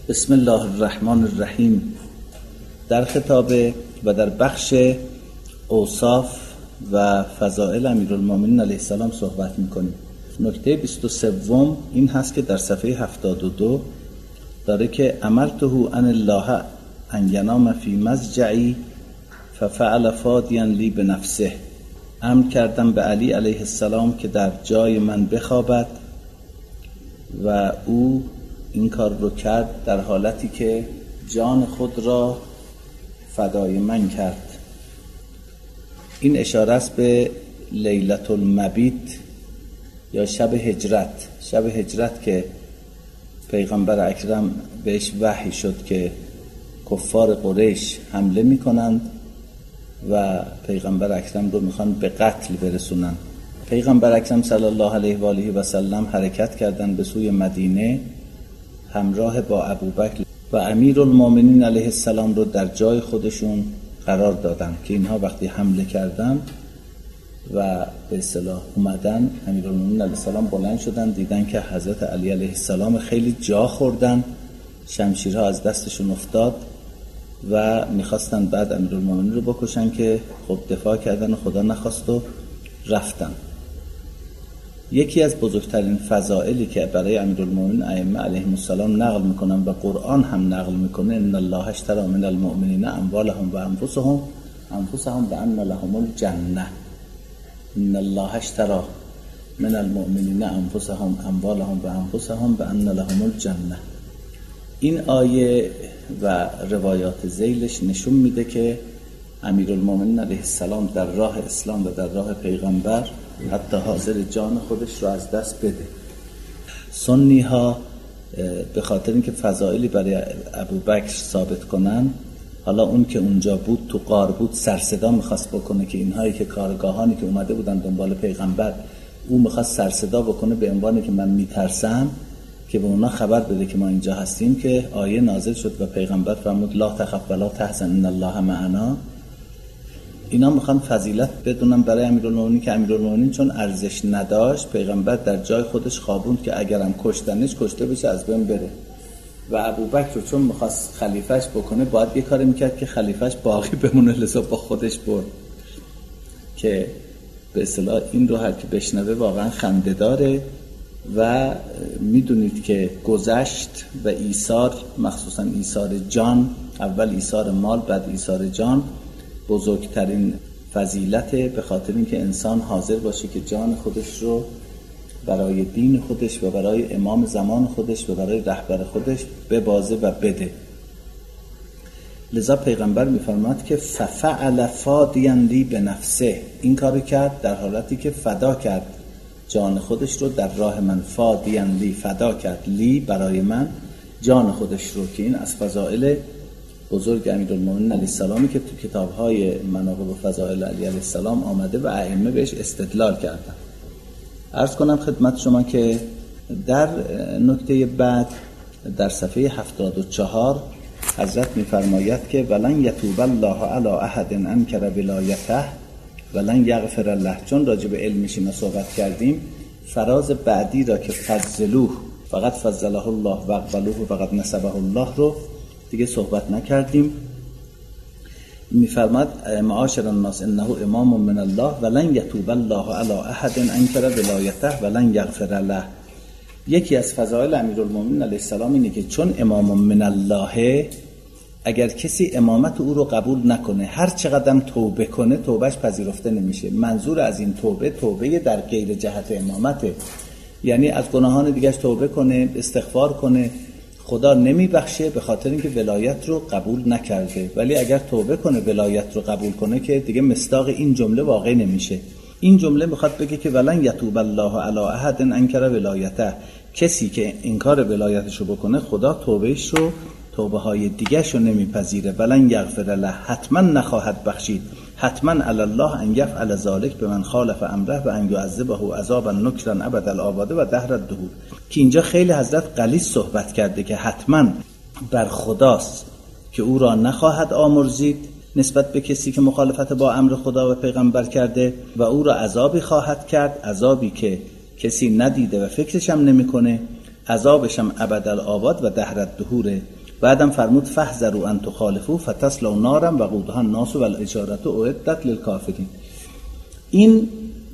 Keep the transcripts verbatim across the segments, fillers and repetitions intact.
بسم الله الرحمن الرحیم. در خطاب و در بخش اوصاف و فضائل امیرالمومنین علیه السلام صحبت میکنیم. نکته بیست و سه این هست که در صفحه هفتاد و دو داره که امرته ان الله ان ینام فی مضجعی ففعل فادیا لی بنفسه. امر کردم به علی علیه السلام که در جای من بخوابد و او این کار رو کرد در حالتی که جان خود را فدای من کرد. این اشاره است به لیلة المبیت یا شب هجرت. شب هجرت که پیغمبر اکرم بهش وحی شد که کفار قریش حمله می کنند و پیغمبر اکرم رو میخوان به قتل برسونن. پیغمبر اکرم صلی الله علیه و آله و سلم حرکت کردن به سوی مدینه همراه با ابوبکر و امیرالمومنین علیه السلام رو در جای خودشون قرار دادن که اینها وقتی حمله کردن و به اصطلاح اومدن، امیرالمومنین علیه السلام بلند شدن، دیدن که حضرت علی علیه السلام خیلی جا خوردن، شمشیرها از دستشون افتاد و میخواستن بعد امیرالمومنین رو بکشن که خب دفاع کردن و خدا نخواست و رفتن. یکی از بزرگترین فضائلی که برای امیرالمومنین ائمه علیهم السلام نقل میکنن و قرآن هم نقل میکنه، ان الله اشتری من المؤمنین اموالهم و انفسهم انفسهم بان لهم الجنه. ان الله اشتری من المؤمنین انفسهم اموالهم و انفسهم بان لهم الجنه. این آیه و روایات ذیلش نشون میده که امیرالمومنین علیه السلام در راه اسلام و در راه پیغمبر حتی حاضر جان خودش رو از دست بده. سنی ها به خاطر اینکه فضائلی برای ابوبکر ثابت کنن، حالا اون که اونجا بود تو غار بود سر صدا میخواست بکنه که اینهایی که کارگاهانی که اومده بودن دنبال پیغمبر، او میخواست سر صدا بکنه به عنوان که من میترسم که به اونا خبر بده که ما اینجا هستیم، که آیه نازل شد و پیغمبر فرمود لا تخف ولا تحزن ان الله معنا. اینا میخوان فضیلت بدونن برای امیرالمومنین که امیرالمومنین چون ارزش نداشت، پیغمبر در جای خودش خوابوند که اگرم کشتنش کشته بشه از بین بره. و ابوبکر چون میخواست خلیفهش بکنه باید یه کاری میکرد که خلیفهش باقی بمونه، لذا با خودش برد. که به اصطلاح این رو هر کی بشنوه واقعا خنده داره. و میدونید که گذشت و ایثار، مخصوصا ایثار جان، اول ایثار مال بعد ایثار جان، بزرگترین فضیلته، به خاطر اینکه انسان حاضر باشه که جان خودش رو برای دین خودش و برای امام زمان خودش و برای رهبر خودش ببازه و بده. لذا پیغمبر میفرماد که ففعل فادیا لی بنفسه. این کارو کرد در حالتی که فدا کرد جان خودش رو در راه من. فادیا لی، فدا کرد، لی برای من جان خودش رو، که این از فضائل بزرگ امیرالمومنین علیه السلامی که تو کتاب‌های مناقب و فضائل علی علیه السلام آمده و ائمه بهش استدلال کردن. عرض کنم خدمت شما که در نکته بعد در صفحه هفتاد و چهار حضرت می‌فرماید که ولن یتوب الله علی احد انکر ولایته ولن یغفر له. چون راجع به علم شیما صحبت کردیم، فراز بعدی را که فضلوه فقط فضله الله و اقبلوه و فقط نسبه الله رو دیگه صحبت نکردیم. میفرماد معاشر الناس انه امام من الله ولن یتوب الله علی احد انکر ولایته ولن یغفر له. یکی از فضائل امیرالمومنین علیه السلام اینه که چون امام من الله، اگر کسی امامت او رو قبول نکنه، هر چقدر توبه کنه توبهش پذیرفته نمیشه. منظور از این توبه، توبه در غیر جهت امامته، یعنی از گناهان دیگهش توبه کنه، استغفار کنه، خدا نمیبخشه به خاطر اینکه ولایت رو قبول نکرده. ولی اگر توبه کنه ولایت رو قبول کنه که دیگه مصداق این جمله واقع نمیشه. این جمله میخواد بگه که ولن یتوب الله علی احد انکر ولایته. کسی که انکار ولایتش رو بکنه خدا توبهش رو، توبه های دیگه‌شو نمیپذیره. ولن یغفر له، حتما نخواهد بخشید. حتما علی الله ان یفعل ذلک بمن خالف امره و ان یعذبه عذابا نکرا ابد الآباد و دهر الدهور. که اینجا خیلی حضرت غلیظ صحبت کرده که حتما بر خداست که او را نخواهد آمرزید نسبت به کسی که مخالفت با امر خدا و پیغمبر کرده و او را عذابی خواهد کرد، عذابی که کسی ندیده و فکرش هم نمیکنه. عذابشم ابدالآباد و دهر الدهوره. بعدم فرمود فاحذروا ان تخالفوا فتصلوا نارا وقودها الناس والحجارة اعدت للکافرین. این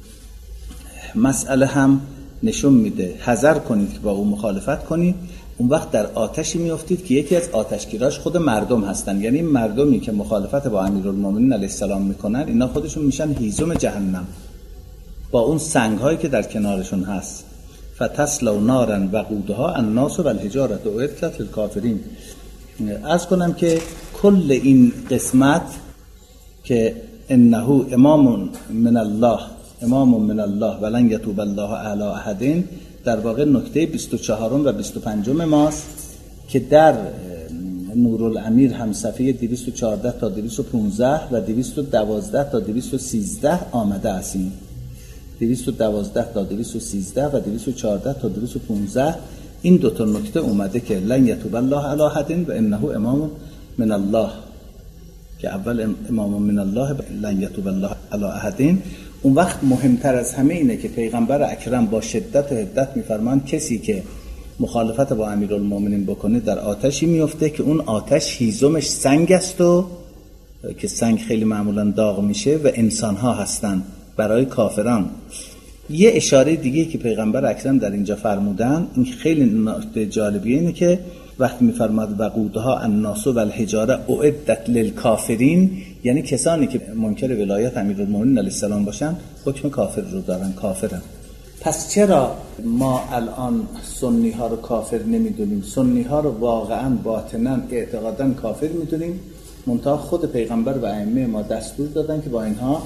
مسئله هم نشون میده حذر کنید که با او مخالفت کنید، اون وقت در آتشی میافتید که یکی از آتشگیراش خود مردم هستن. یعنی مردمی که مخالفت با امیرالمومنین علیه السلام میکنن اینا خودشون میشن هیزم جهنم با اون سنگ هایی که در کنارشون هست. فتصلوا نارا وقودها الناس والحجارة اعدت للکافرین. عرض کنم که کل این قسمت که انه امام من الله امام من الله ولن یتوب الله علی احد در واقع نکته بیست و چهارم و بیست و پنجم ماست که در نورالامیر هم صفحه دویست و چهارده تا دویست و پانزده و دویست و دوازده تا دویست و سیزده آمده است. دویست و دوازده تا دویست و سیزده و دویست و چهارده تا دویست و پانزده این دو تا نکته اومده که لن یتوب الله علی احد و انه امام من الله، که اول امام من الله لن یتوب الله علی احد. اون وقت مهمتر از همه اینه که پیغمبر اکرم با شدت و حدت میفرمان کسی که مخالفت با امیرالمومنین بکنه در آتشی میفته که اون آتش هیزمش سنگ است و که سنگ خیلی معمولا داغ میشه و انسان ها هستن برای کافران. یه اشاره دیگه که پیغمبر اکرم در اینجا فرمودن این خیلی نکته جالبیه، اینه که وقتی میفرماد وقودها الناس والحجاره اعدت للکافرین، یعنی کسانی که منکر ولایت امیرالمومنین علیه السلام باشن حکم کافر رو دارن، کافرن. پس چرا ما الان سنی ها رو کافر نمیدونیم؟ سنی ها رو واقعا باطنا اعتقادا کافر میدونیم، منتها خود پیغمبر و ائمه ما دستور دادن که با اینها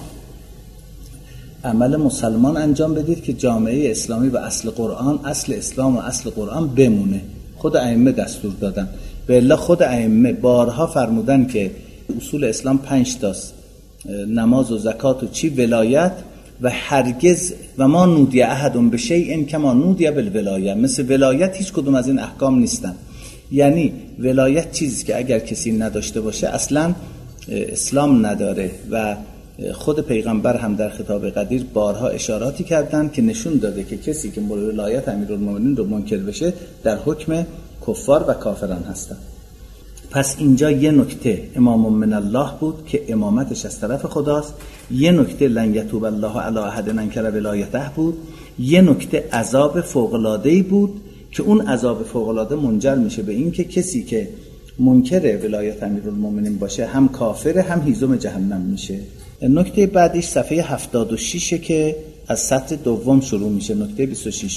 عمل مسلمان انجام بدید که جامعه اسلامی و اصل قرآن، اصل اسلام و اصل قرآن بمونه. خود ائمه دستور دادن. به الا خود ائمه بارها فرمودن که اصول اسلام پنج تاست: نماز و زکات و چی ولایت، و هرگز و ما نودی احد بشیء کما نودی بالولایه. مثل ولایت هیچ کدوم از این احکام نیستن. یعنی ولایت چیزی که اگر کسی نداشته باشه اصلا اسلام نداره. و خود پیغمبر هم در خطاب قدیر بارها اشاراتی کردن که نشون داده که کسی که ولایت امیرالمومنین رو منکر بشه در حکم کفار و کافران هستن. پس اینجا یه نکته امام من الله بود که امامتش از طرف خداست، یه نکته لن یتوب الله علی احد انکر ولایته بود، یه نکته عذاب فوق‌العاده‌ای بود که اون عذاب فوق‌العاده منجر میشه به این که کسی که منکر ولایت امیرالمومنین باشه هم کافر هم هیزم جهنم میشه. نکته بعدیش صفحه هفتاد و شش که از سطر دوم شروع میشه، نکته بیست و شش: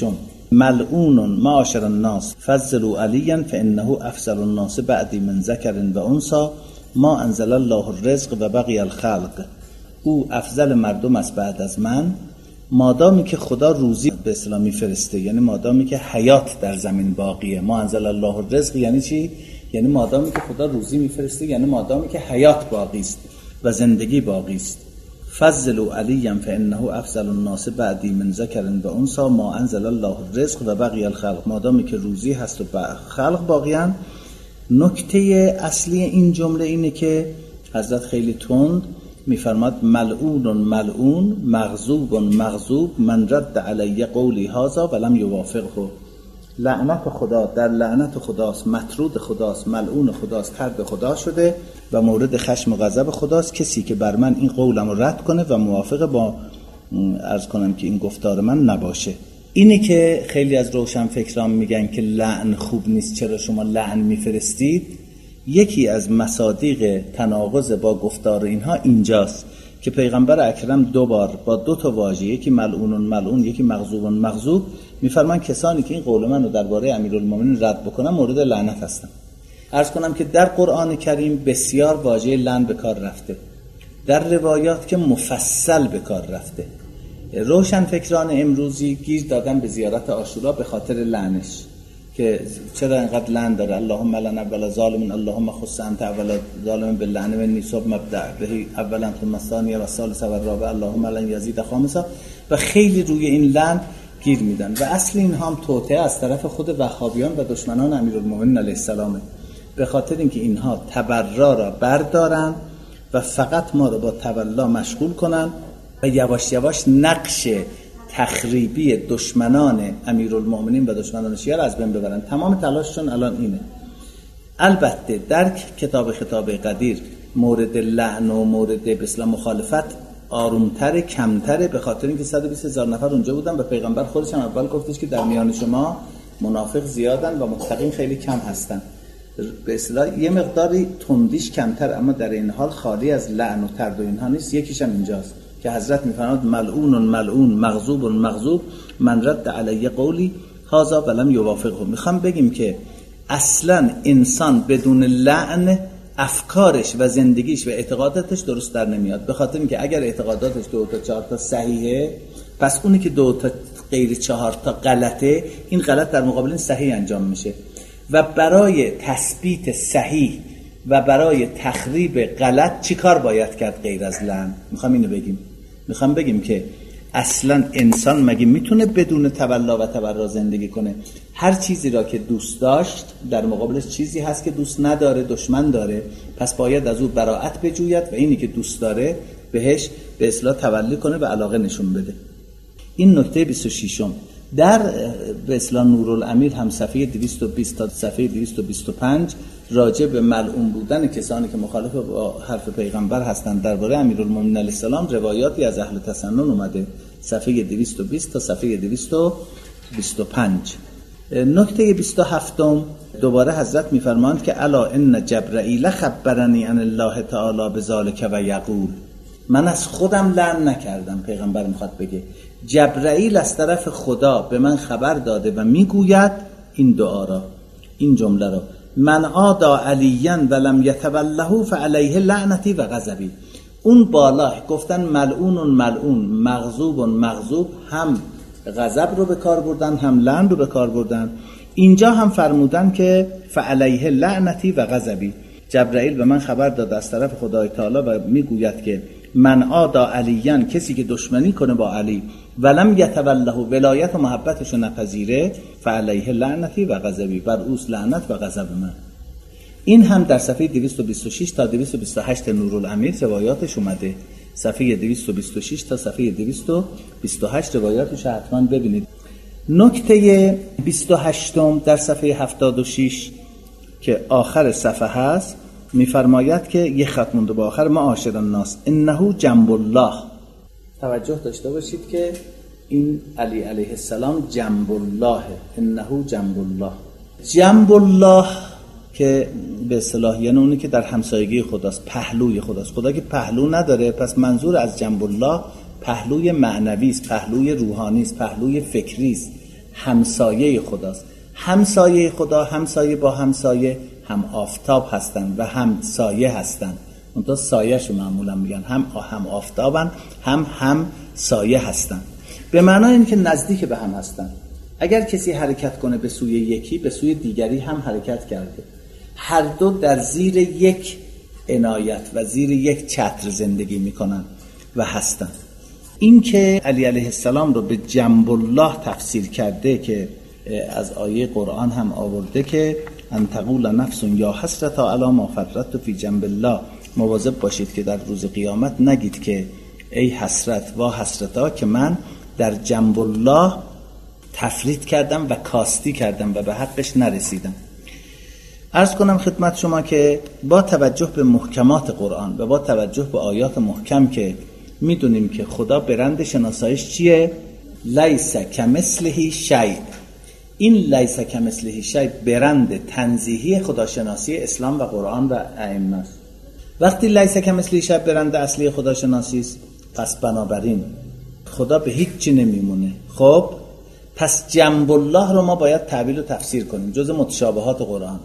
ملعون معاشر الناس فضلوا علیا فانه افضل الناس بعدی من ذکر و انثی ما انزل الله الرزق و بقی الخلق. او افضل مردم است بعد از من مادامی که خدا روزی به اسلام میفرسته، یعنی مادامی که حیات در زمین باقیه. ما انزل الله الرزق یعنی چی؟ یعنی مادامی که خدا روزی میفرسته، یعنی مادامی که حیات باقی است و زندگی باقی است. فضلوا علیا فانه افضل الناس بعدی من ذکر و انثی ما انزل الله الرزق و بقی الخلق. مادامی که روزی هست و خلق باقیان. نکته اصلی این جمله اینه که حضرت خیلی تند میفرماد ملعون ملعون مغضوب مغضوب من رد علی قولی هذا ولم یوافقه. لعنت خدا در لعنت خداست، مطرود خداست، ملعون خداست، طرد خدا شده و مورد خشم و غضب خداست کسی که بر من این قولم رو رد کنه و موافق با عرض کنم که این گفتار من نباشه. اینه که خیلی از روشنفکران میگن که لعن خوب نیست، چرا شما لعن میفرستید؟ یکی از مصادیق تناقض با گفتار اینها اینجاست که پیغمبر اکرم دو بار با دو تا واژه، یکی ملعون ملعون یکی مغضوب مغضوب، میفرمان کسانی که این قول من رو درباره امیرالمومنین رد بکنن مورد لعنت هستن. عرض کنم که در قرآن کریم بسیار واژه لعن به کار رفته، در روایات که مفصل به کار رفته. روشنفکران امروزی گیر دادن به زیارت عاشورا به خاطر لعنش که چرا اینقدر لعن داره. اللهم لعن اول ظالم، اللهم خص انت اول ظالم باللعن و نصب مبدع به اولا ثم الثانیه و الثالثه و الرابعه اللهم لن یزید خامسا. و خیلی روی این لعن گیر میدن و اصل این هم توطئه از طرف خود وهابیان و دشمنان امیرالمومنین علیه السلام، به خاطر اینکه اینها تبرا را بردارن و فقط ما رو با تولا مشغول کنن و یواش یواش نقش تخریبی دشمنان امیرالمومنین و دشمنان شیعه را از بین ببرن. تمام تلاششون الان اینه. البته در کتاب خطاب قدیر مورد لعن و مورد به اصطلاح مخالفت آرومتر، کمتره، به خاطر اینکه صد و بیست هزار نفر اونجا بودن و پیغمبر خودش هم اول گفتش که در میان شما منافق زیادن و متقین خیلی کم هستن. به اصطلاح یه مقداری تندیش کمتر، اما در این حال خالی از لعن و طرد و اینها نیست. یکیش هم اینجاست که حضرت میفرماد ملعون ملعون مغضوب مغضوب من رد علی قولی هذا ولم یوافقه. میخوام بگیم که اصلا انسان بدون لعن افکارش و زندگیش و اعتقاداتش درست در نمیاد، به خاطر اینکه اگر اعتقاداتش دو تا چهار تا صحیحه، پس اونی که دو تا غیر چهار تا غلطه، این غلط در مقابل این صحیح انجام میشه. و برای تثبیت صحیح و برای تخریب غلط چی کار باید کرد غیر از لعن؟ میخوام اینو بگیم. میخوام بگیم که اصلا انسان مگه میتونه بدون تولا و تبرا زندگی کنه؟ هر چیزی را که دوست داشت در مقابلش چیزی هست که دوست نداره، دشمن داره، پس باید از او براءت بجوید و اینی که دوست داره بهش به اصطلاح تولی کنه و علاقه نشون بده. این نکته بیست و شش در به اصطلاح نورالامیر هم صفحه دویست و بیست تا صفحه دویست و بیست و پنج راجع به ملعون بودن کسانی که مخالف با حرف پیغمبر هستند درباره امیرالمومنین علیه السلام روایاتی از اهل تسنن اومده، صفحه دویست و بیست تا صفحه دویست و بیست و پنج. نکته بیست و هفت دوباره حضرت میفرمایند که الا ان جبرائیل خبرنی عن الله تعالی بذلک و یقول، من از خودم لعن نکردم. پیغمبر میخواد بگه جبرائیل از طرف خدا به من خبر داده و میگوید این دعا را، این جمله را، من عادا علیاً ولم یتوله فعلیه لعنتی و غضبی. اون بالا گفتن ملعون ملعون مغضوب مغضوب، هم غضب رو به کار بردن هم لعن رو به کار بردن. اینجا هم فرمودن که فعلیه لعنتی و غضبی، جبرائیل به من خبر داد از طرف خدای تعالی و میگوید که من عادا علیاً، کسی که دشمنی کنه با علی، ولم یتوله، ولایت و محبتش رو نپذیره، فعلیه لعنتی و غضبی، بر اوست لعنت و غضب من. این هم در صفحه دویست و بیست و شش تا دویست و بیست و هشت نورالامیر روایاتش اومده، صفحه دویست و بیست و شش تا صفحه دویست و بیست و هشت روایاتش حتما ببینید. نکته بیست و هشت در صفحه هفتاد و شش که آخر صفحه هست میفرماید که یه خط مونده با آخر معاشر الناس انه جنب الله. توجه داشته باشید که این علی علیه السلام جنب الله، انه جنب الله. جنب الله که به اصطلاح یعنی اونی که در همسایگی خداست، پهلوی خداست. خدا که پهلو نداره، پس منظور از جنب الله پهلوی معنوی است، پهلوی روحانی است، پهلوی فکری است، همسایه خداست. همسایه خدا، همسایه با همسایه هم آفتاب هستن و هم سایه هستن. اونتا سایه شو معمولا میگن هم هم آفتابن هم هم سایه هستن، به معنای این که نزدیک به هم هستن. اگر کسی حرکت کنه به سوی یکی، به سوی دیگری هم حرکت کرده. هر دو در زیر یک عنایت و زیر یک چتر زندگی میکنن و هستن. این که علی علیه السلام رو به جنب الله تفسیر کرده که از آیه قرآن هم آورده که ان تقول نفس یا حسرت علی ما فرطت فی جنب الله، مواظب باشید که در روز قیامت نگید که ای حسرت و حسرتا که من در جنب الله تفرید کردم و کاستی کردم و به حقش نرسیدم. عرض کنم خدمت شما که با توجه به محکمات قرآن و با توجه به آیات محکم که میدونیم که خدا برند شناسایش چیه؟ لیس کمثله شیء. این لیس کمثله شیء برند تنزیهی خداشناسی اسلام و قرآن و ائمه است. وقتی لیس کمثله شیء برند اصلی خداشناسی است، پس بنابراین خدا به هیچ چی نمیمونه. خب پس جنب الله رو ما باید تعبیل و تفسیر کنیم، جز متشابهات قرآن.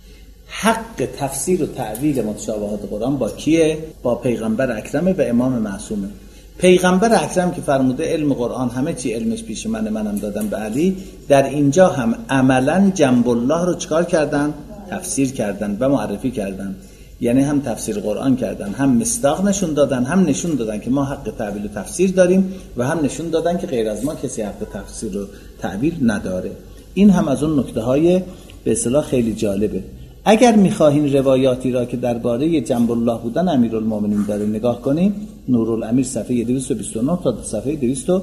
حق تفسیر و تعبیل متشابهات قرآن با کیه؟ با پیغمبر اکرم و امام معصومه. پیغمبر اکرم که فرموده علم قرآن همه چی علمش پیش من، منم دادم به علی، در اینجا هم عملا جنب الله رو چکار کردن؟ تفسیر کردن و معرفی کردن. یعنی هم تفسیر قرآن کردن، هم مصداق نشون دادن، هم نشون دادن که ما حق تعبیل و تفسیر داریم و هم نشون دادن که غیر از ما کسی حق تفسیر و تعبیل نداره. این هم از اون نکته های به اصطلاح خیلی جالبه. اگر میخواهین روایاتی را که درباره جنب الله بودن امیرالمومنین داره نگاه کنیم، نورالامیر صفحه دویست و بیست و نه تا صفحه دویست و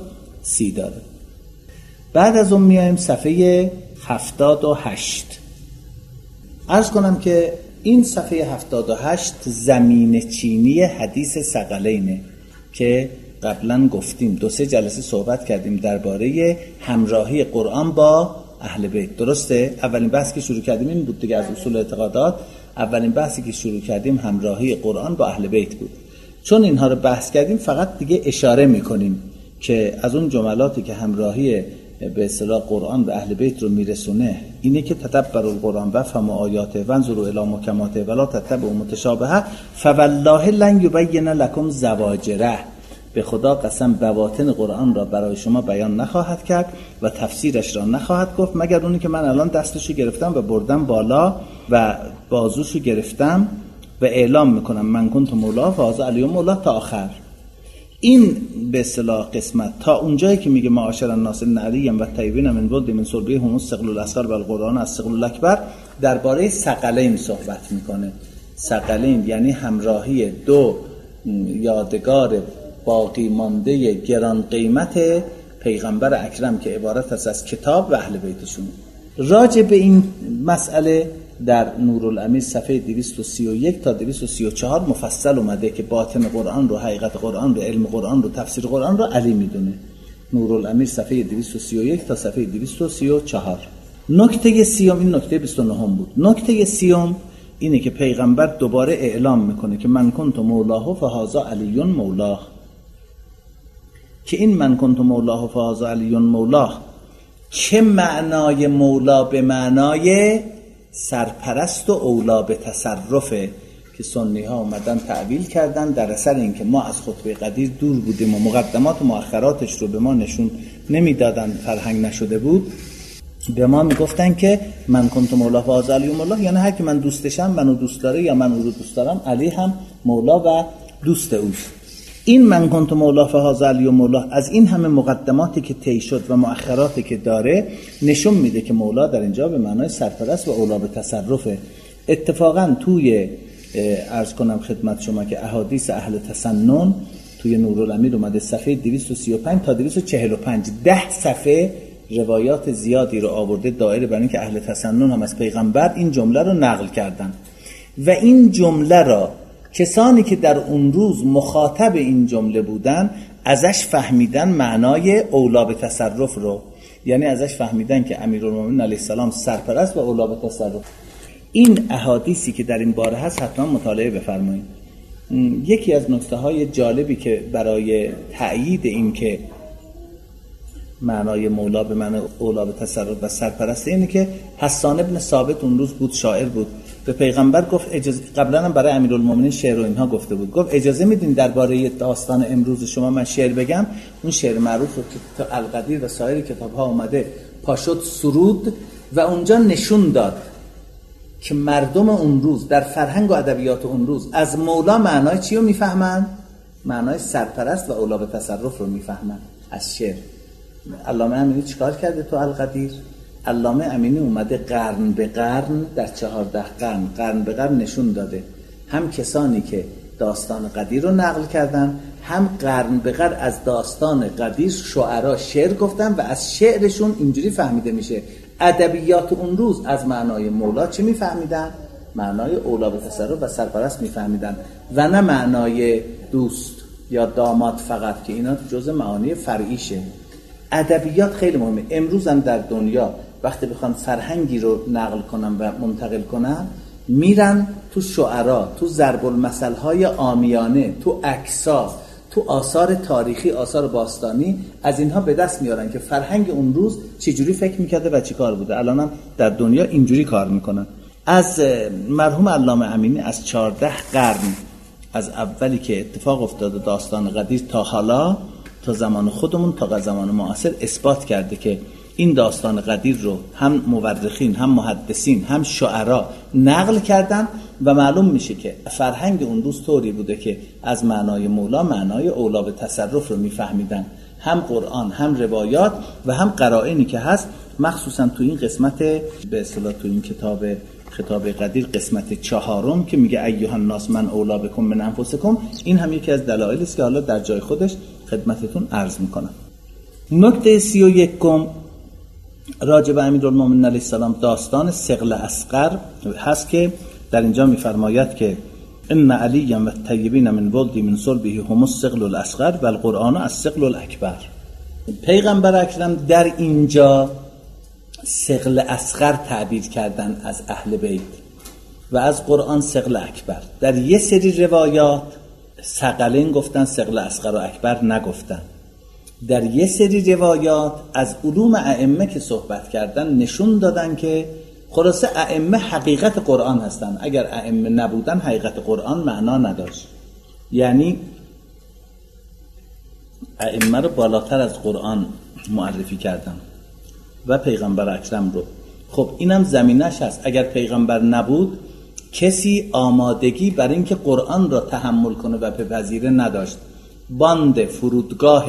سی داره. بعد از اون میایم صفحه هفتاد و هشت. عرض کنم که این صفحه هفتاد و هشت زمین چینی حدیث ثقلینه که قبلا گفتیم، دو سه جلسه صحبت کردیم درباره همراهی قرآن با اهل بیت. درسته؟ اولین بحث که شروع کردیم این بود دیگه، از اصول اعتقادات اولین بحثی که شروع کردیم همراهی قرآن با اهل بیت بود. چون اینها رو بحث کردیم فقط دیگه اشاره میکنیم که از اون جملاتی که همراهی به اصطلاح قرآن و اهل بیت رو میرسونه اینه که تدبروا القرآن و فهموا آیاته وانظروا الی محکماته ولا تتبعوا متشابهه فوالله لن یبین لکم زواجره. به خدا قسم بواطن قرآن را برای شما بیان نخواهد کرد و تفسیرش را نخواهد گفت مگر اونی که من الان دستشو گرفتم و بردم بالا و بازوشو گرفتم و اعلام میکنم من کنت مولا فهذا علی مولا تا آخر. این به اصطلاح قسمت تا اونجایی که میگه معاشر الناس علی و طیبین من ولد من صلبه هم استقل الاصغر و القرآن استقل الاکبر درباره ثقلین صحبت میکنه. ثقلین یعنی همراهی دو یادگار باقی مانده گران قیمت پیغمبر اکرم که عبارت است از کتاب و اهل بیتشون. راجع به این مسئله در نورالامیر صفحه دویست و سی و یک تا دویست و سی و چهار مفصل اومده که باطن قرآن رو، حقیقت قرآن رو، علم قرآن رو، تفسیر قرآن رو علی میدونه. نورالامیر صفحه دویست و سی و یک تا صفحه دویست و سی و چهار. نکته سیوم، این نکته بیست و نه بود. نکته سیوم اینه که پیغمبر دوباره اعلام میکنه که من کنت مولاه فهذا علی مولاه، که این من کنت مولاه فهذا علی مولاه چه معنای مولا به معنای سرپرست و اولا به تصرفه که سنی ها اومدن تعویل کردن در اثر اینکه ما از خطبه قدیر دور بودیم و مقدمات و مؤخراتش رو به ما نشون نمیدادن، فرهنگ نشده بود، به ما میگفتن که من کنت مولا فهذا علی مولا، یعنی هر کی من دوستشم منو دوست داره یا من او رو دوست دارم، علی هم مولا و دوست اوست. این من کنت مولا فهذا علی مولا از این همه مقدماتی که طی شد و مؤخراتی که داره نشون میده که مولا در اینجا به معنای سرپرست و اولا به تصرفه. اتفاقا توی عرض کنم خدمت شما که احادیث اهل تسنن توی نورالامیر اومده صفحه دویست و سی و پنج تا دویست و چهل و پنج، ده صفحه روایات زیادی رو آورده دایره برای اینکه اهل تسنن هم از پیغمبر این جمله رو نقل کردن و این جمله را کسانی که در اون روز مخاطب این جمله بودن ازش فهمیدن معنای اولا به تصرف رو، یعنی ازش فهمیدن که امیرالمومنین علیه السلام سرپرست و اولا به تصرف. این احادیثی که در این باره هست حتما مطالعه بفرمایید. یکی از نکته های جالبی که برای تأیید این که معنای مولا به معنای اولا به تصرف و سرپرست اینه که حسان ابن ثابت اون روز بود، شاعر بود، به پیغمبر گفت اجازه، قبلا هم برای امیرالمومنین شعر و اینها گفته بود، گفت اجازه میدین درباره داستان امروز شما من شعر بگم؟ اون شعر معروف رو که تو القدیر و سایر کتاب ها اومده پاشد سرود و اونجا نشون داد که مردم اون روز در فرهنگ و ادبیات اون روز از مولا معنای چی رو میفهمن؟ معنای سرپرست و اولا به تصرف رو میفهمن از شعر. علامه امینی چیکار کرده تو القدیر؟ علامه امینی اومده قرن به قرن در چهارده قرن قرن به قرن نشون داده هم کسانی که داستان قدیر رو نقل کردن، هم قرن به قرن از داستان قدیر شعرا شعر گفتن و از شعرشون اینجوری فهمیده میشه ادبیات اون روز از معنای مولا چه میفهمیدن؟ معنای اولا به تصرف و سرپرست میفهمیدن و نه معنای دوست یا داماد فقط، که اینا جزء معانی فرعیشه. ادبیات خیلی مهمه. امروز هم در دنیا وقتی بخوان فرهنگی رو نقل کنن و منتقل کنن میرن تو شعرا، تو ضرب المثل های عامیانه، تو عکس‌ها، تو آثار تاریخی، آثار باستانی، از اینها به دست میارن که فرهنگ اون روز چجوری فکر میکرده و چی کار بوده. الان هم در دنیا اینجوری کار میکنن. از مرحوم علامه امینی از چهارده قرن، از اولی که اتفاق افتاده داستان قدیر تا حالا، تا زمان خودمون، تا زمان معاصر، اثبات کرده که این داستان قدیر رو هم مورخین، هم محدثین، هم شعرا نقل کردن و معلوم میشه که فرهنگ اون روز طوری بوده که از معنای مولا معنای اولا به تصرف رو میفهمیدن. هم قرآن، هم روایات و هم قرائنی که هست، مخصوصا تو این قسمت به اصطلاح تو این کتاب خطاب قدیر قسمت چهارم که میگه ایها الناس من اولا بکم من انفسکم، این هم یکی از دلایلی است که حالا در جای خودش خدمتتون عرض میکنم. نکته سی و یکم راجع به امیرالمومنین علیه السلام داستان ثقل اصغر هست که در اینجا می‌فرماید که ان علی و الطیبین من ولدی من صلبه هم الثقل الاصغر و القرآن الثقل الاکبر. پیغمبر اکرم در اینجا ثقل اصغر تعبیر کردن از اهل بیت و از قرآن ثقل اکبر. در یه سری روایات ثقلین گفتن، ثقل اصغر و اکبر نگفتن. در یه سری روایات از علوم ائمه که صحبت کردن نشون دادن که خلاصه ائمه حقیقت قرآن هستن، اگر ائمه نبودن حقیقت قرآن معنا نداشت. یعنی ائمه رو بالاتر از قرآن معرفی کردن و پیغمبر اکرم رو. خب اینم زمینش هست، اگر پیغمبر نبود کسی آمادگی برای اینکه قرآن را تحمل کنه و بپذیره نداشت. باند فرودگاه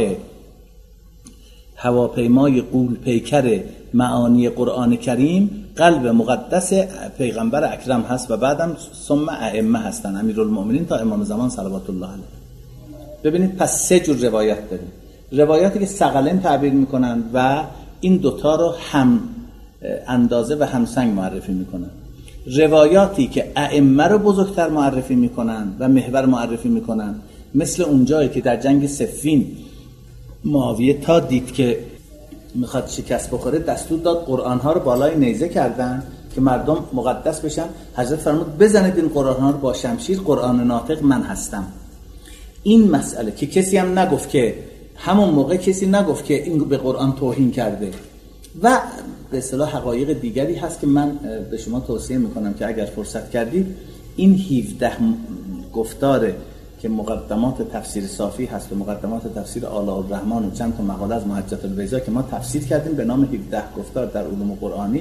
هواپیمای غول پیکر معانی قرآن کریم قلب مقدس پیغمبر اکرم هست و بعدم ثم ائمه هستن، امیرالمومنین تا امام زمان صلوات الله علیه. ببینید پس سه جور روایت داریم. روایاتی که ثقلین تعبیر میکنن و این دوتا رو هم اندازه و همسنگ معرفی میکنن. روایاتی که ائمه رو بزرگتر معرفی میکنن و محور معرفی میکنن، مثل اونجایی که در جنگ صفین معاویه تا دید که میخواد شکست بخوره دستور داد قرآنها رو بالای نیزه کردن که مردم مقدس بشن. حضرت فرمود بزنید این قرآنها رو با شمشیر، قرآن ناطق من هستم. این مسئله که کسی هم نگفت که همون موقع کسی نگفت که این به قرآن توهین کرده و به اصطلاح حقایق دیگری هست که من به شما توصیه میکنم که اگر فرصت کردید این هفده گفتاره که مقدمات تفسیر صافی هست و مقدمات تفسیر آلاء الرحمن و چند تا مقاله از محجة البیضا که ما تفسیر کردیم به نام هفده گفتار در علوم قرآنی،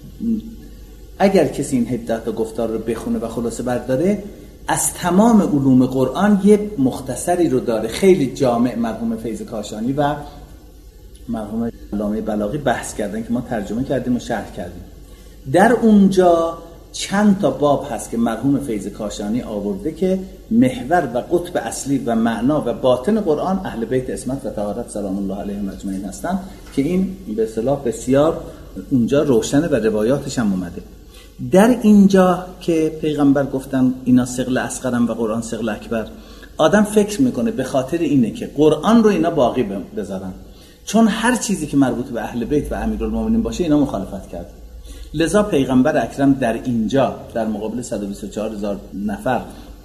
اگر کسی این هفده تا گفتار رو بخونه و خلاصه برداره از تمام علوم قرآن یه مختصری رو داره، خیلی جامع. مرحوم فیض کاشانی و مرحوم علامه بلاغی بحث کردن که ما ترجمه کردیم و شرح کردیم. در اونجا چند تا باب هست که مرحوم فیض کاشانی آورده که محور و قطب اصلی و معنا و باطن قرآن اهل بیت عصمت و طهارت سلام الله علیهم اجمعین هستن که این به اصطلاح بسیار اونجا روشنه و روایاتش هم اومده. در اینجا که پیغمبر گفتن اینا ثقل اصغرن و قرآن ثقل اکبر، آدم فکر میکنه به خاطر اینه که قرآن رو اینا باقی بذارن، چون هر چیزی که مربوط به اهل بیت و امیرالمومنین باشه اینا مخالفت کرد. لذا پیغمبر اکرم در اینجا در مقابل صد و بیست و چهار هزار نفر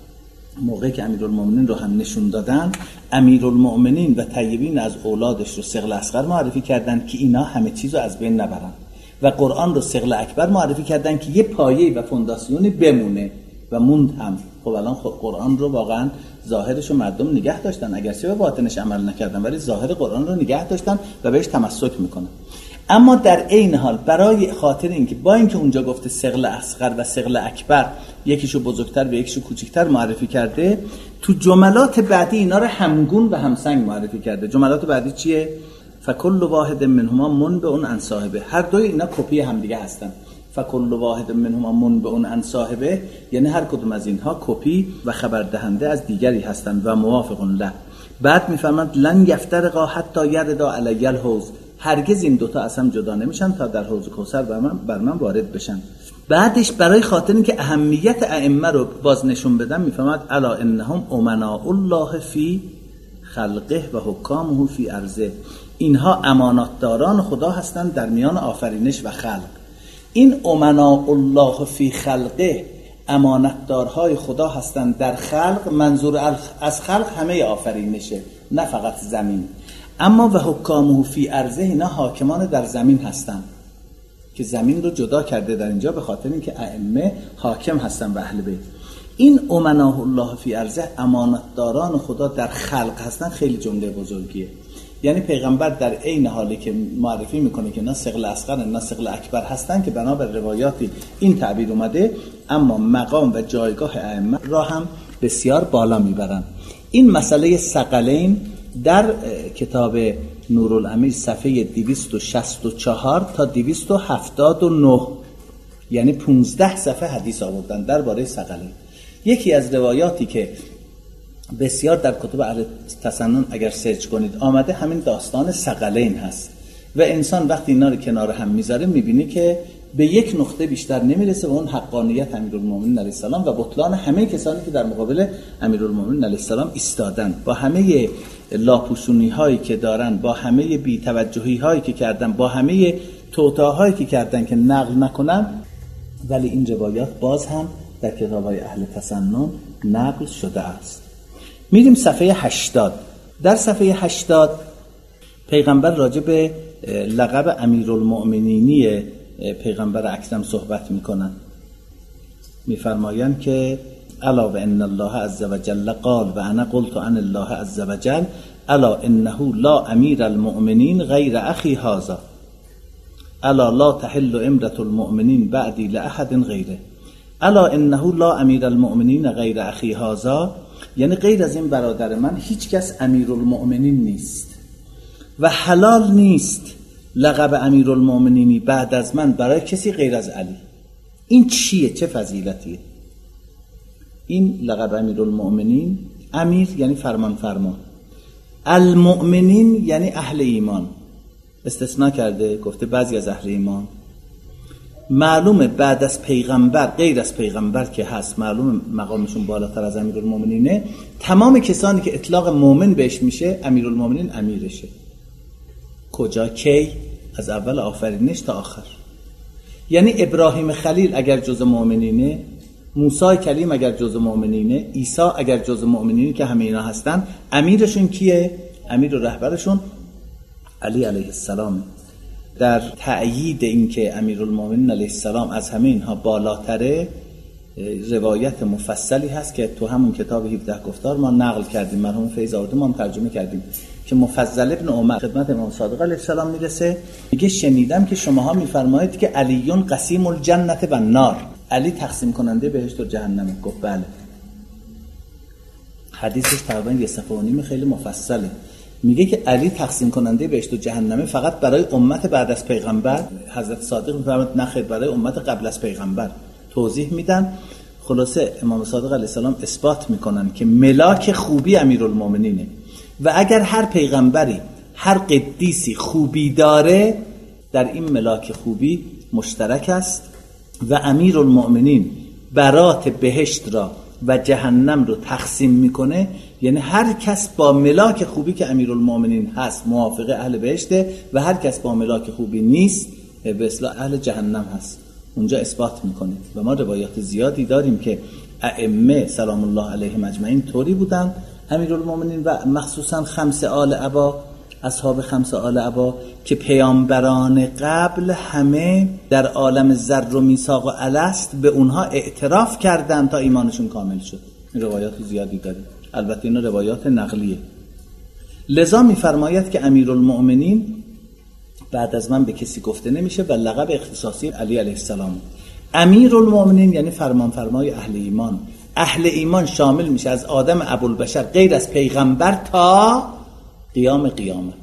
موقعی که امیرالمومنین رو هم نشون دادن، امیرالمومنین و طیبین از اولادش رو ثقل اصغر معرفی کردن که اینا همه چیز رو از بین نبرن و قرآن رو ثقل اکبر معرفی کردن که یه پایه و فونداسیونی بمونه و موند هم. خب الان خب قرآن رو واقعا ظاهرش رو مردم نگه داشتن، اگرچه به باطنش عمل نکردن ولی ظاهر قرآن رو نگه داشتن و بهش تمسک میکنن. اما در عین حال برای خاطر اینکه با اینکه اونجا گفته ثقل اصغر و ثقل اکبر، یکیشو بزرگتر و یکیشو کوچکتر معرفی کرده، تو جملات بعدی اینا رو همگون و همسنگ معرفی کرده. جملات بعدی چیه؟ فکل واحد منهما منبع عن صاحبه. هر دوی اینا کپی همدیگه هستن. فکل واحد منهما منبع عن صاحبه یعنی هر کدوم از اینها کپی و خبر دهنده از دیگری هستند و موافق له. بعد میفرماد لن یفترقا حتی یردا علی الحوض، هرگز این دوتا از هم جدا نمیشن تا در حوض کوثر بر من, بر من وارد بشن. بعدش برای خاطر اینکه اهمیت ائمه رو باز نشون بدن میفرماد الا انهم امناء الله فی خلقه و حکامه فی ارضه، اینها امانتداران خدا هستند در میان آفرینش و خلق. این امناء الله فی خلقه، امانتدارهای خدا هستند در خلق، منظور از خلق همه آفرینشه نه فقط زمین. اما و حکامه فی ارضه، اینا حاکمان در زمین هستند که زمین رو جدا کرده در اینجا به خاطر اینکه ائمه حاکم هستن و اهل بیت. این امناء الله فی ارضه، امانتداران خدا در خلق هستن، خیلی جمله بزرگیه. یعنی پیغمبر در عین حالی که معرفی میکنه که نه ثقل اصغر نه ثقل اکبر هستن که بنابر روایاتی این تعبیر اومده، اما مقام و جایگاه ائمه را هم بسیار بالا میبرن. این مسئله ثقلین در کتاب نورالامیر صفحه دویست و شصت و چهار تا دویست و هفتاد و نه، یعنی پانزده صفحه حدیث آوردن درباره ثقلین. یکی از روایاتی که بسیار در کتب اهل تسنن اگر سرچ کنید آمده همین داستان ثقلین هست و انسان وقتی اینا رو کنار هم میذاره میبینی که به یک نقطه بیشتر نمیرسه و اون حقانیت امیرالمومنین علیه السلام و بطلان همه کسانی که در مقابل امیرالمومنین علیه السلام ایستادن، با همه لاپوشونی هایی که دارن، با همه بی‌توجهی هایی که کردن، با همه توطئه‌هایی که کردن که نقل نکنن، ولی این روایات باز هم در کتاب‌های اهل تسنن نقل شده است. میریم صفحه هشتاد. در صفحه هشتاد پیغمبر راجع به لقب امیرالمؤمنینی پیغمبر اکرم صحبت میکنن. میفرمایند که الا و ان الله عز وجل قال و انا قلت عن الله عز وجل الا انه لا امیر المؤمنین غیر اخی هذا الا لا تحل امرة المؤمنین بعدی لاحد غیره الا انه لا امیر المؤمنین غیر اخی هذا، یعنی غیر از این برادر من هیچ کس امیرالمؤمنین نیست و حلال نیست لقب امیرالمؤمنینی بعد از من برای کسی غیر از علی. این چیه؟ چه فضیلتیه؟ این لقب امیرالمؤمنین، امیر یعنی فرمان فرما، المؤمنین یعنی اهل ایمان، استثناء کرده گفته بعضی از اهل ایمان. معلومه بعد از پیغمبر غیر از پیغمبر که هست معلومه مقامشون بالاتر از امیرالمؤمنینه، تمام کسانی که اطلاق مؤمن بهش میشه امیرالمؤمنین امیرشه. کجا؟ کی؟ از اول آفرینش تا آخر. یعنی ابراهیم خلیل اگر جز مؤمنینه، موسی کلیم اگر جز مؤمنینه، عیسی اگر جز مؤمنینه که همه اینا هستن، امیرشون کیه؟ امیر و رهبرشون علی علیه السلام. در تأیید این که امیرالمؤمنین علیه السلام از همه اینها بالاتره روایت مفصلی هست که تو همون کتاب هفده گفتار ما نقل کردیم، مرحوم فیض آورده ما هم ترجمه کردیم، که مفضل ابن عمر خدمت امام صادق علیه السلام میرسه، میگه شنیدم که شماها میفرمایید که علیون قسیم الجنت و النار، علی تقسیم کننده بهشت و جهنمه. گفت بله. حدیثش تقریبا یه صفحه و نیم خیلی مفصله. میگه که علی تقسیم کننده بهشت و جهنمه فقط برای امت بعد از پیغمبر. حضرت صادق میفرماید نه خیر، برای امت قبل از پیغمبر. توضیح میدن. خلاصه امام صادق علیه السلام اثبات میکنن که ملاک خوبی امیرالمؤمنینه و اگر هر پیغمبری هر قدیسی خوبی داره در این ملاک خوبی مشترک است و امیرالمؤمنین برات بهشت را و جهنم رو تقسیم میکنه. یعنی هر کس با ملاک خوبی که امیرالمؤمنین هست موافق اهل بهشته و هر کس با ملاک خوبی نیست به اصطلاح اهل جهنم هست. اونجا اثبات میکنه و ما روایات زیادی داریم که ائمه سلام الله علیهم اجمعین طوری بودن، امیرالمؤمنین و مخصوصا خمس آل ابا، اصحاب خمس آل ابا، که پیامبران قبل همه در عالم ذر و میثاق و الست به اونها اعتراف کردن تا ایمانشون کامل شد. این روایات زیادی داریم، البته اینا روایات نقلیه. لذا میفرماید که امیرالمؤمنین بعد از من به کسی گفته نمیشه و لقب اختصاصی علی علیه السلام. امیرالمؤمنین یعنی فرمان فرمای اهل ایمان. اهل ایمان شامل میشه از آدم ابوالبشر غیر از پیغمبر تا قیام قیامت.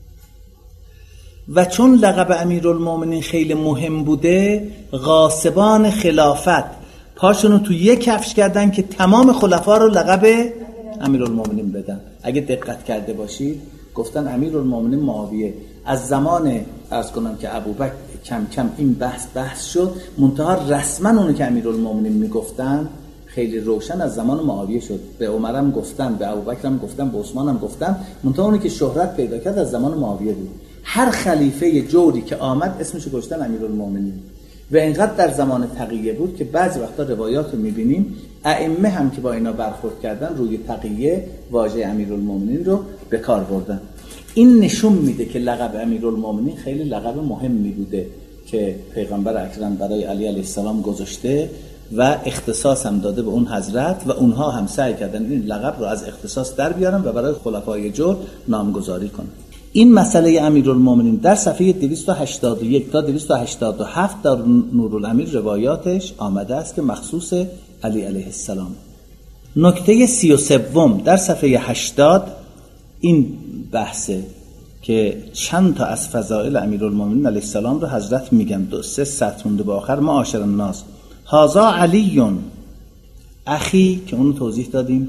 و چون لقب امیرالمؤمنین خیلی مهم بوده، غاصبان خلافت پاشونو تو یک کفش کردن که تمام خلفا رو لقب امیرالمؤمنین بدن. اگه دقت کرده باشید گفتن امیرالمؤمنین معاویه. از زمان عرض کنم که ابوبکر کم کم این بحث بحث شد، منتها رسما اونو که امیرالمؤمنین میگفتن خیلی روشن از زمان معاویه شد. به عمرم گفتن، به ابوبکرم گفتن، به عثمانم گفتن، منتها اونی که شهرت پیدا کرد از زمان معاویه بود. هر خلیفه جوری که آمد اسمشو گذاشتن امیرالمؤمنین و اینقدر در زمان تقیه بود که بعضی وقتا روایات رو میبینیم ائمه هم که با اینا برخورد کردن روی تقیه واژه امیرالمؤمنین رو به کار بردن. این نشون میده که لقب امیرالمؤمنین خیلی لقب مهمی بوده که پیغمبر اکرم برای علی علیه السلام گذاشته و اختصاص هم داده به اون حضرت و اونها هم سعی کردن این لقب رو از اختصاص در بیارن و برای خلفای جور نامگذاری کنن. این مسئله امیرالمؤمنین در صفحه دویست و هشتاد و یک تا دویست و هشتاد و هفت در نورالامیر روایاتش آمده است که مخصوص علی علیه السلام. نکته سی و سوم در صفحه هشتاد این بحثه که چند تا از فضائل امیرالمؤمنین علیه السلام رو حضرت میگن، دو سه سطر مونده به آخر. معاشر الناس هذا علیون اخی که اونو توضیح دادیم،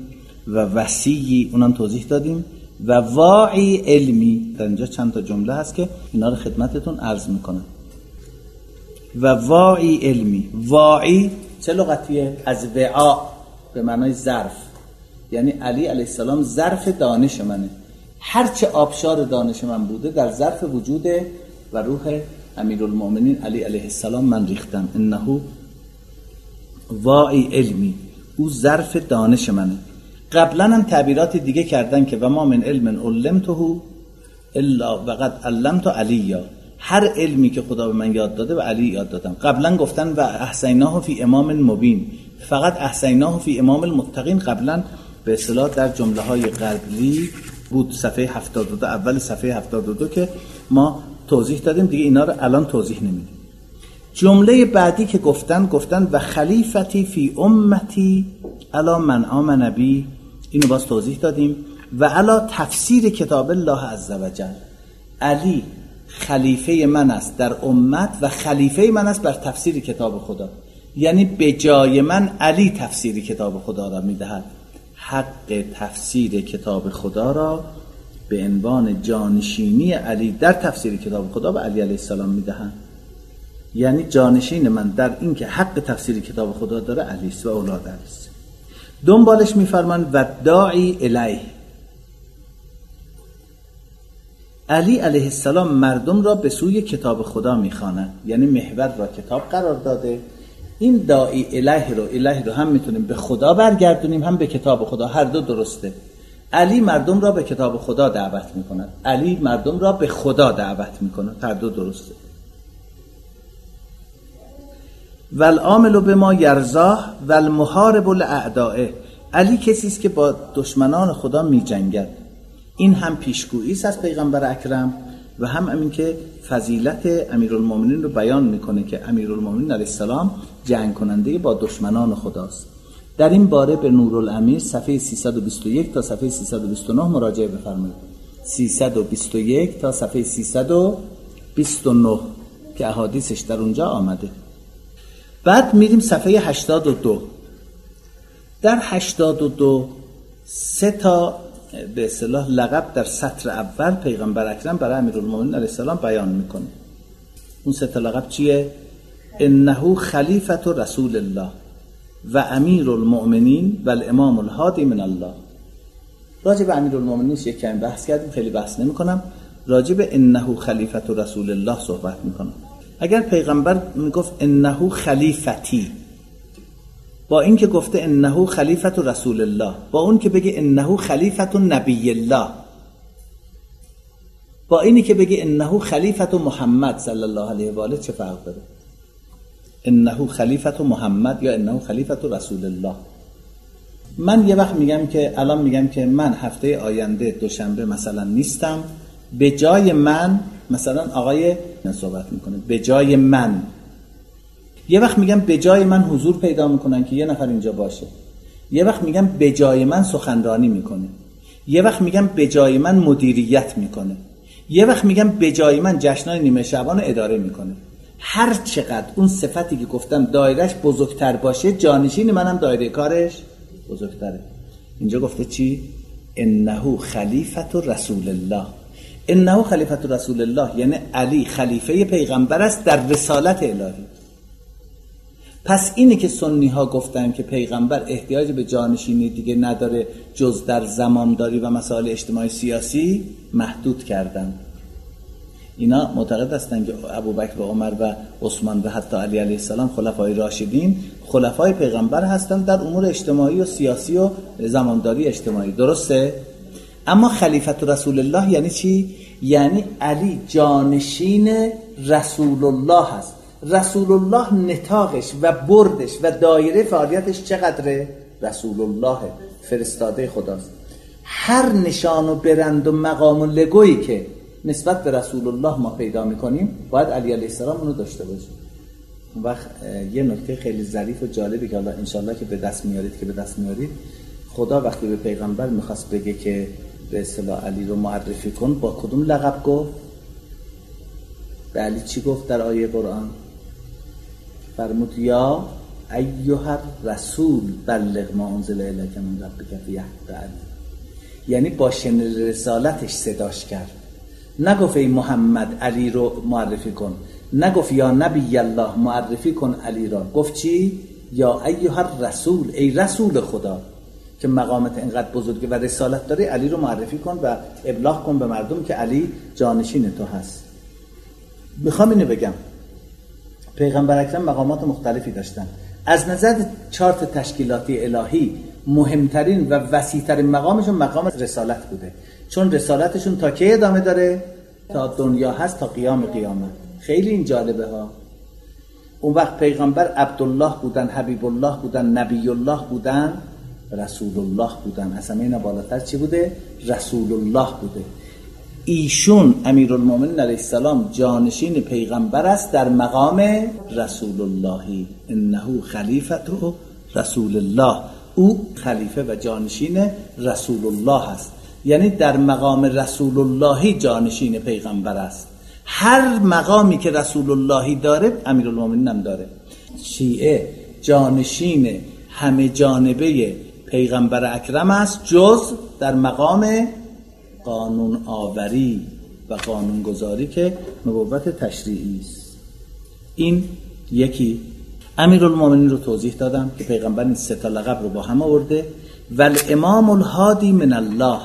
و وسیعی، اونم توضیح دادیم، و واعی علمی. در اینجا چند تا جمله هست که اینا رو خدمتتون عرض میکنم. و واعی علمی، واعی چه لغتیه؟ از وعا به معنای ظرف، یعنی علی علیه السلام ظرف دانش منه. هرچه آبشار دانش من بوده در ظرف وجود و روح امیرالمؤمنین علی علیه السلام من ریختم. انه واعی علمی، او ظرف دانش منه. قبلا هم تعبیرات دیگه کردن که و ما من علم علمته الا وقد علمت علیا، هر علمی که خدا به من یاد داده و علی یاد دادم. قبلا گفتن و احسیناه فی امام مبین، فقط احسیناه فی امام المتقین قبلا به اصطلاح در جمله های قبلی بود، صفحه هفتاد و دو، اول صفحه هفتاد و دو که ما توضیح دادیم دیگه، اینا رو الان توضیح نمیدیم. جمله بعدی که گفتن گفتن و خلیفتی فی امتی الا من آمن بی، اینو باز توضیح دادیم. و الا تفسیر کتاب الله عزوجل، علی خلیفه من است در امت و خلیفه من است بر تفسیر کتاب خدا، یعنی به جای من علی تفسیر کتاب خدا را میدهد. حق تفسیر کتاب خدا را به عنوان جانشینی علی در تفسیر کتاب خدا به علی علیه السلام میدهند، یعنی جانشین من در این که حق تفسیر کتاب خدا داره علی است و اولاد علی است. دنبالش میفرمان و داعی الیه، علی علیه السلام مردم را به سوی کتاب خدا میخواند، یعنی محور را کتاب قرار داده. این داعی الیه رو الیه رو هم میتونیم به خدا برگردونیم هم به کتاب خدا، هر دو درسته. علی مردم را به کتاب خدا دعوت میکند، علی مردم را به خدا دعوت میکند، هر دو درسته. والعامل بما یرضاه والمحارب لاعدائه، علی کسی است که با دشمنان خدا میجنگد. این هم پیشگویی است از پیغمبر اکرم و هم همین که فضیلت امیرالمومنین رو بیان میکنه که امیرالمومنین علیه السلام جنگ کننده با دشمنان خداست. در این باره به نورالامیر صفحه سیصد و بیست و یک تا صفحه سیصد و بیست و نه مراجعه بفرمایید. سیصد و بیست و یک تا صفحه سیصد و بیست و نه که احادیثش در اونجا آمده. بعد میریم صفحه هشتاد و دو. در هشتاد و دو سه تا به اصطلاح لقب در سطر اول پیغمبر اکرم برای امیرالمومنین علیه السلام بیان میکنه. اون سه تا لقب چیه؟ انه خلیفة رسول الله و امیرالمؤمنین و الامام الهادی من الله. راجع به امیرالمؤمنین یک کمی بحث کردیم، خیلی بحث نمی کنم. راجع به انه خلیفة رسول الله صحبت میکنم. اگر پیغمبر میگفت انه خلیفتی، با این که گفته انه خلیفة رسول الله، با اون که بگه انه خلیفة نبی الله، با اینی که بگه انه خلیفة محمد صلی الله علیه و آله، چه فرق داره؟ انه خلیفة محمد یا انه خلیفة رسول الله. من یه وقت میگم که الان میگم که من هفته آینده دوشنبه مثلا نیستم، به جای من مثلا آقای صحبت میکنه، به جای من. یه وقت میگم به جای من حضور پیدا میکنن که یه نفر اینجا باشه. یه وقت میگم به جای من سخنرانی میکنه. یه وقت میگم به جای من مدیریت میکنه. یه وقت میگم به جای من جشنای نیمه شعبان اداره میکنه. هر چقدر اون صفتی که گفتم دایرش بزرگتر باشه، جانشین منم دایره کارش بزرگتره. اینجا گفته چی؟ انه خلیفة رسول الله. انه خلیفة رسول الله یعنی علی خلیفه پیغمبر است در رسالت الهی. پس اینی که سنی ها گفتن که پیغمبر احتیاج به جانشینی دیگه نداره جز در زمانداری و مسائل اجتماعی سیاسی، محدود کردن. اینا معتقد هستن که ابوبکر و عمر و عثمان و حتی علی علیه السلام خلفای راشدین خلفای پیغمبر هستن در امور اجتماعی و سیاسی و زمانداری اجتماعی. درسته؟ اما خلیفة رسول الله یعنی چی؟ یعنی علی جانشین رسول الله هست. رسول الله نطاقش و بردش و دایره فعالیتش چقدره؟ رسول الله، فرستاده خداست. هر نشان و برند و مقام و لگویی که نسبت به رسول الله ما پیدا میکنیم باید علی علیه السلام اونو داشته باشیم. اون وقت یه نکته خیلی ظریف و جالبی که الله انشالله که به دست میارید که به دست میارید، خدا وقتی به پیغمبر میخواست بگه که به اصطلاح علی رو معرفی کن، با کدوم لقب گفت؟ به علی چی گفت در آیه قرآن؟ فرمود یا ایها الرسول بلغ ما انزل الیک من ربک فیحق علی. یعنی با شن رسالتش صداش کرد. نگفت ای محمد علی رو معرفی کن، نگفت یا نبی الله معرفی کن علی را، گفت چی؟ یا ایها الرسول، ای رسول خدا که مقامت اینقدر بزرگه و رسالت داره، علی رو معرفی کن و ابلاغ کن به مردم که علی جانشین تو هست. میخوام اینو بگم پیغمبر اکرم مقامات مختلفی داشتن. از نظر چارت تشکیلاتی الهی مهمترین و وسیع‌ترین مقامشون مقام رسالت بوده، چون رسالتشون تا کی ادامه داره؟ تا دنیا هست، تا قیام قیامت. خیلی این جالبه ها. اون وقت پیغمبر عبدالله بودن، حبیب الله بودن، نبی الله بودن، رسول الله بودن. اصلا اینا بالاتر چی بوده؟ رسول الله بوده. ایشون امیرالمومنین علیه السلام جانشین پیغمبر است در مقام رسول اللهی. انه خلیفة رسول الله، او خلیفه و جانشین رسول الله است. یعنی در مقام رسول اللهی جانشین پیغمبر است. هر مقامی که رسول اللهی داره امیرالمومنین هم داره. شیعه جانشین همه جانبه پیغمبر اکرم است جز در مقام قانون آوری و قانون گذاری که نبوت تشریعی است. این یکی. امیرالمومنین رو توضیح دادم که پیغمبر این سه تا لقب رو با هم آورده. والامام الهادی من الله،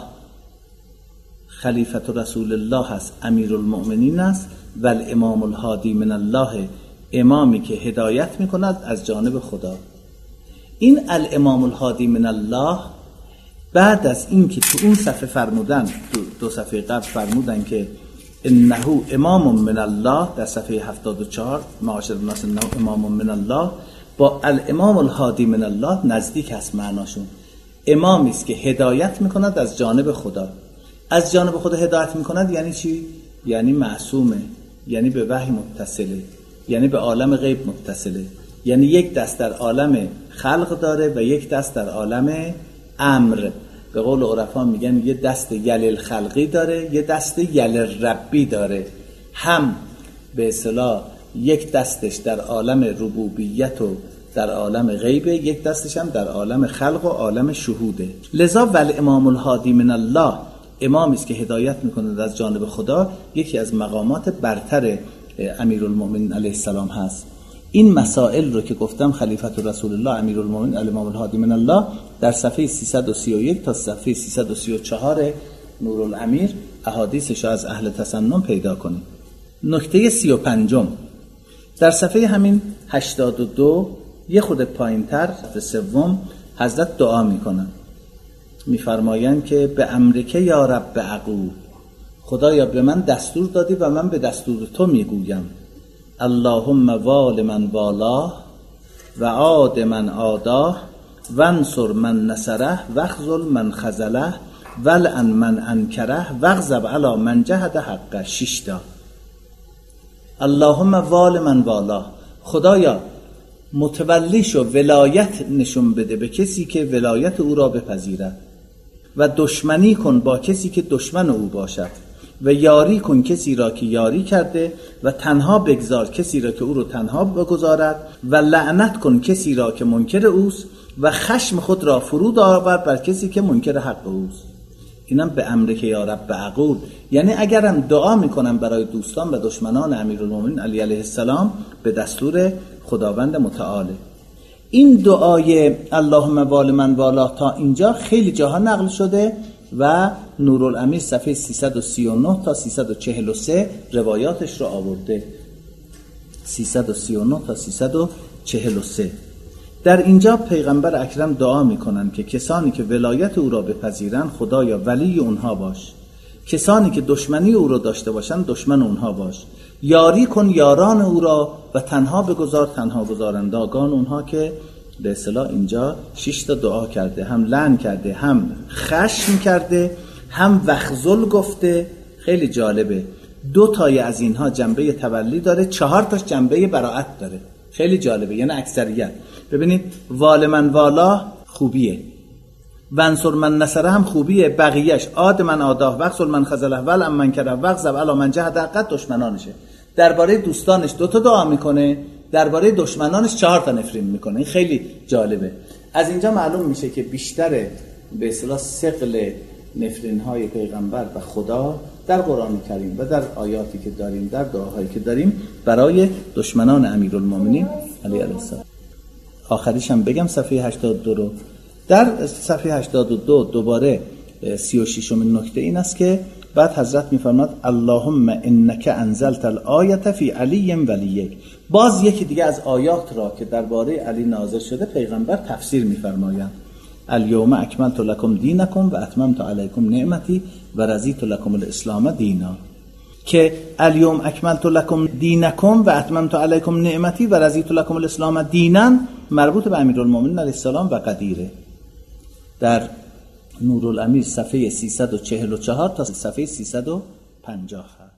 خلیفت رسول الله هست، امیرالمومنین است. والامام الهادی من الله، امامی که هدایت میکند از جانب خدا. این الامام الهادی من الله بعد از این که تو اون صفحه فرمودن، دو, دو صفحه قبل فرمودن که انه امام من الله، در صفحه هفتاد و چهار معاشر الناس انه امام من الله، با الامام الهادی من الله نزدیک هست معناشون. امامی است که هدایت میکند از جانب خدا. از جانب خدا هدایت میکند یعنی چی؟ یعنی معصومه، یعنی به وحی متصله، یعنی به عالم غیب متصله، یعنی یک دست در عالم خلق داره و یک دست در عالم امر. به قول عرفا میگن یه دست یل خلقی داره، یه دست یل ربی داره. هم به اصطلاح یک دستش در عالم ربوبیت و در عالم غیبه، یک دستش هم در عالم خلق و عالم شهوده. لذا والامام الهادی من الله، امامی است که هدایت میکنه از جانب خدا، یکی از مقامات برتر امیرالمومنین علیه السلام هست. این مسائل رو که گفتم خلیفت رسول الله، امیرالمومنین، الامام الهادی من الله، در صفحه سیصد و سی و یک تا صفحه سیصد و سی و چهار نورالامیر احادیثش از اهل تسنن پیدا کنید. نکته سی و پنجم در صفحه همین هشتاد و دو یه خود پایین‌تر، صفحه سوم، حضرت دعا میکنن، میفرمایند که به امرک یا رب عقول، خدایا به من دستور دادی و من به دستور تو میگویم. اللهم وال من والاه و عاد من عاداه وانصر من نصره واخذل من خذله ولعن من انکره واغضب علی من جحد حقه. ششتا. اللهم وال من والاه، خدایا متولی شو، ولایت نشون بده به کسی که ولایت او را بپذیرد، و دشمنی کن با کسی که دشمن او باشد، و یاری کن کسی را که یاری کرده، و تنها بگذار کسی را که او را تنها بگذارد، و لعنت کن کسی را که منکر اوست، و خشم خود را فرود آور بر کسی که منکر حق اوست. اینم به امر که یا رب عقول، یعنی اگرم دعا میکنم برای دوستان و دشمنان امیرالمومنین علی علیه السلام به دستور خداوند متعاله. این دعای اللهم وال من والاه تا اینجا خیلی جاها نقل شده و نورالامیر صفحه سیصد و سی و نه تا سیصد و چهل و سه روایاتش رو آورده. سیصد و سی و نه تا سیصد و چهل و سه. در اینجا پیغمبر اکرم دعا میکنن که کسانی که ولایت او را بپذیرن خدایا ولی اونها باش، کسانی که دشمنی او را داشته باشن دشمن اونها باش، یاری کن یاران او را و تنها بگذار تنها گذارندگان اونها. که به اصطلاح اینجا شش تا دعا کرده، هم لعن کرده، هم خشم کرده، هم وخذل گفته. خیلی جالبه، دو تای از اینها جنبه تولی داره، چهار تاش جنبه براءت داره. خیلی جالبه، یعنی اکثریت. ببینید وال من والا خوبیه، وانصر من نصره هم خوبیه، بقیهش عاد من عاداه وخذل من خذله ول ام من کره وغضب علی من جحد حق دشمنانشه. درباره دوستانش دو تا دعا میکنه، درباره دشمنانش چهار تا نفرین میکنه. این خیلی جالبه. از اینجا معلوم میشه که بیشتر به اصطلاح ثقل نفرین های پیغمبر و خدا در قرآن کریم و در آیاتی که داریم، در دعاهایی که داریم برای دشمنان امیرالمومنین علی علیه السلام. آخریش هم بگم صفحه هشتاد و دو رو. در صفحه هشتاد و دو دوباره سی و ششمین نکته این است که بعد حضرت میفرماد اللهم انک انزلت الآیه فی علی ولیک. باز یکی دیگه از آیات را که درباره علی نازل شده پیغمبر تفسیر میفرمایند. الیوم اکملت لکم دینکم و اتممت علیکم نعمتی و رضیت لکم الاسلام دینا، که الیوم اکملت لکم دینکم و اتممت علیکم نعمتی و رضیت لکم الاسلام دینا مربوط به امیرالمومنین علیه السلام و قدیره. در نورالامیر صفحه سیصد و چهل و چهار تا صفحه سیصد و پنجاه.